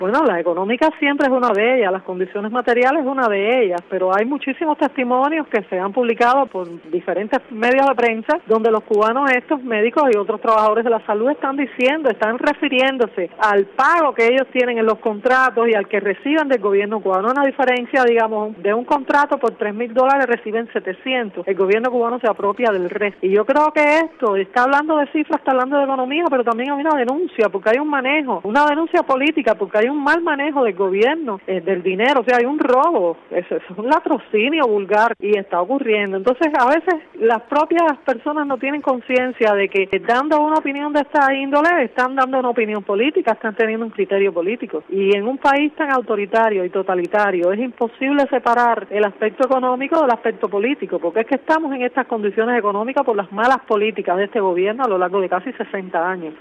Bueno, la económica siempre es una de ellas, las condiciones materiales es una de ellas, pero hay muchísimos testimonios que se han publicado por diferentes medios de prensa donde los cubanos, estos médicos y otros trabajadores de la salud están diciendo, están refiriéndose al pago que ellos tienen en los contratos y al que reciben del gobierno cubano. Una diferencia, digamos, de un contrato por $3,000 reciben 700. El gobierno cubano se apropia del resto. Y yo creo que esto, está hablando de cifras, está hablando de economía, pero también hay una denuncia, porque hay un manejo, una denuncia política, porque hay un mal manejo del gobierno, del dinero, o sea, hay un robo, es un latrocinio vulgar y está ocurriendo. Entonces, a veces las propias personas no tienen conciencia de que dando una opinión de esta índole, están dando una opinión política, están teniendo un criterio político. Y en un país tan autoritario y totalitario, es imposible separar el aspecto económico del aspecto político, porque es que estamos en estas condiciones económicas por las malas políticas de este gobierno a lo largo de casi 60 años.